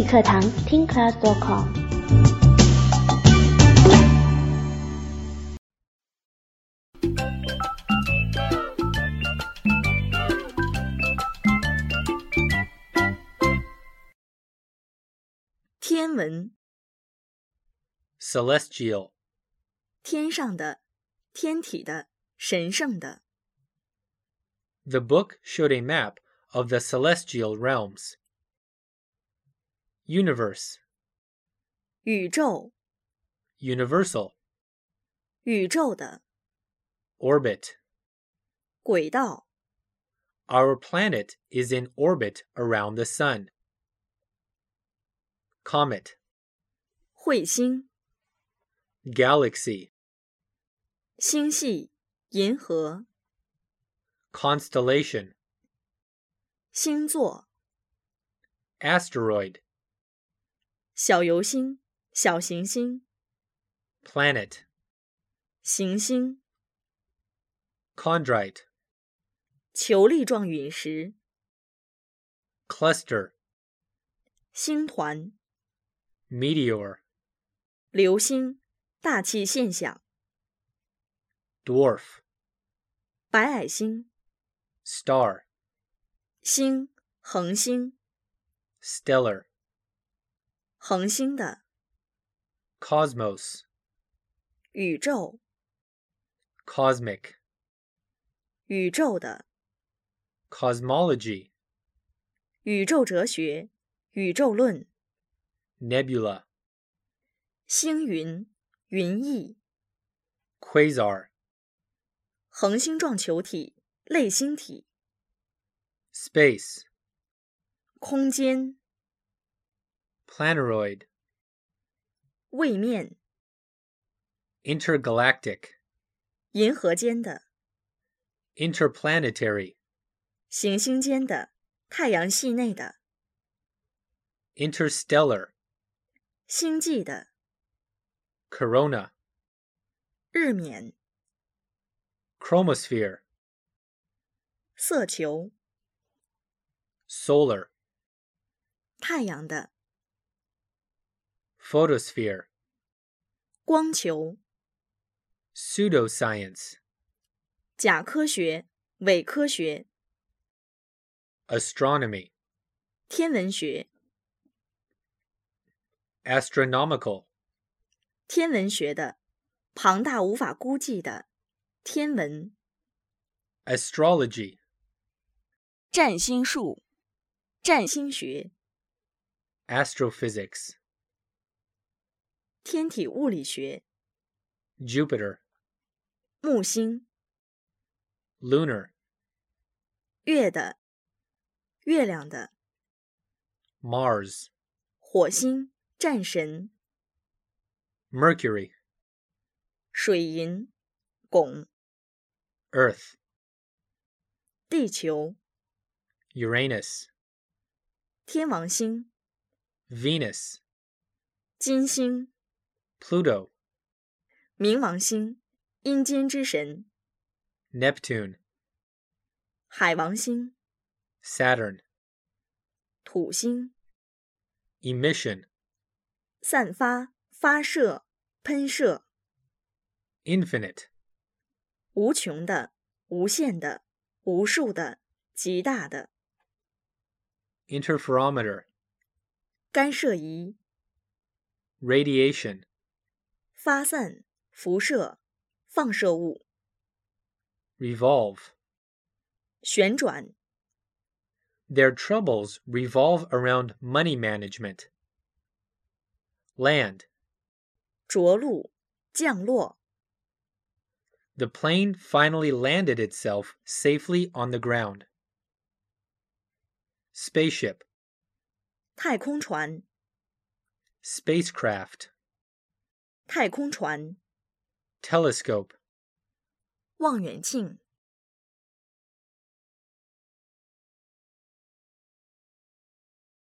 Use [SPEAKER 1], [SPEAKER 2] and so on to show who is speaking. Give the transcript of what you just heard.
[SPEAKER 1] 语课堂听 class.com。
[SPEAKER 2] 天文
[SPEAKER 3] Celestial.
[SPEAKER 2] 天上的、天体的、神圣的。
[SPEAKER 3] The book showed a map of the celestial realms. Universe.
[SPEAKER 2] 宇宙
[SPEAKER 3] Universal.
[SPEAKER 2] 宇宙的
[SPEAKER 3] Orbit.
[SPEAKER 2] 轨道
[SPEAKER 3] Our planet is in orbit around the sun. Comet.
[SPEAKER 2] 彗星
[SPEAKER 3] Galaxy.
[SPEAKER 2] 星系银河
[SPEAKER 3] Constellation.
[SPEAKER 2] 星座
[SPEAKER 3] Asteroid.
[SPEAKER 2] 小游星小行星
[SPEAKER 3] Planet.
[SPEAKER 2] 行星
[SPEAKER 3] Chondrite.
[SPEAKER 2] 球粒状陨石
[SPEAKER 3] Cluster.
[SPEAKER 2] 星团
[SPEAKER 3] Meteor.
[SPEAKER 2] 流星大气现象
[SPEAKER 3] Dwarf.
[SPEAKER 2] 白矮星
[SPEAKER 3] Star.
[SPEAKER 2] 星恒星
[SPEAKER 3] Stellar.
[SPEAKER 2] 恒星的
[SPEAKER 3] Cosmos.
[SPEAKER 2] 宇宙
[SPEAKER 3] Cosmic.
[SPEAKER 2] 宇宙的
[SPEAKER 3] Cosmology.
[SPEAKER 2] 宇宙哲学宇宙论
[SPEAKER 3] Nebula.
[SPEAKER 2] 星云云翳
[SPEAKER 3] Quasar.
[SPEAKER 2] 恒星状球体类星体
[SPEAKER 3] Space.
[SPEAKER 2] 空间
[SPEAKER 3] Planeroid.
[SPEAKER 2] 位面
[SPEAKER 3] Intergalactic.
[SPEAKER 2] 银河间的
[SPEAKER 3] Interplanetary.
[SPEAKER 2] 行星间的太阳系内的
[SPEAKER 3] Interstellar.
[SPEAKER 2] 星际的
[SPEAKER 3] Corona.
[SPEAKER 2] 日冕
[SPEAKER 3] Chromosphere.
[SPEAKER 2] 色球
[SPEAKER 3] Solar.
[SPEAKER 2] 太阳的
[SPEAKER 3] Photosphere.
[SPEAKER 2] 光球
[SPEAKER 3] Pseudoscience.
[SPEAKER 2] 假科学伪科学
[SPEAKER 3] Astronomy.
[SPEAKER 2] 天文学
[SPEAKER 3] Astronomical.
[SPEAKER 2] 天文学的庞大无法估计的天文
[SPEAKER 3] Astrology.
[SPEAKER 2] 占星术占星学
[SPEAKER 3] Astrophysics.
[SPEAKER 2] 天体物理学
[SPEAKER 3] Jupiter.
[SPEAKER 2] 木星
[SPEAKER 3] Lunar.
[SPEAKER 2] 月的月亮的
[SPEAKER 3] Mars.
[SPEAKER 2] 火星战神
[SPEAKER 3] Mercury.
[SPEAKER 2] 水银汞
[SPEAKER 3] Earth.
[SPEAKER 2] 地球
[SPEAKER 3] Uranus.
[SPEAKER 2] 天王星
[SPEAKER 3] Venus.
[SPEAKER 2] 金星
[SPEAKER 3] Pluto.
[SPEAKER 2] 冥王星阴间之神
[SPEAKER 3] Neptune.
[SPEAKER 2] 海王星
[SPEAKER 3] Saturn.
[SPEAKER 2] 土星
[SPEAKER 3] Emission.
[SPEAKER 2] 散发发射喷射
[SPEAKER 3] Infinite.
[SPEAKER 2] 无穷的无限的无数的极大的
[SPEAKER 3] Interferometer.
[SPEAKER 2] 干涉仪
[SPEAKER 3] Radiation.
[SPEAKER 2] 发散辐射放射物
[SPEAKER 3] Revolve.
[SPEAKER 2] 旋转
[SPEAKER 3] Their troubles revolve around money management. Land.
[SPEAKER 2] 着陆降落
[SPEAKER 3] The plane finally landed itself safely on the ground. Spaceship.
[SPEAKER 2] 太空船
[SPEAKER 3] Spacecraft.
[SPEAKER 2] 太空船
[SPEAKER 3] Telescope.
[SPEAKER 2] 望远镜